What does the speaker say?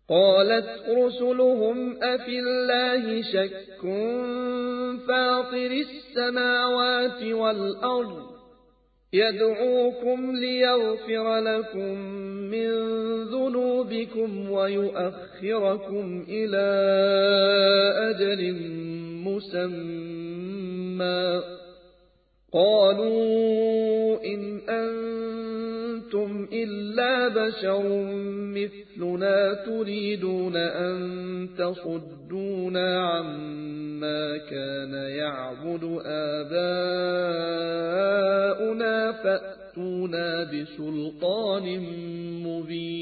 قالت رسلهم أفي الله شك فاطر السماوات والأرض يدعوكم ليغفر لكم من ذنوبكم ويؤخركم إلى أجل مسمى قالوا إن أنتم إلا بشر مثلنا تريدون أن تصدونا عما كان يعبد آباؤنا فأتونا بسلطان مبين.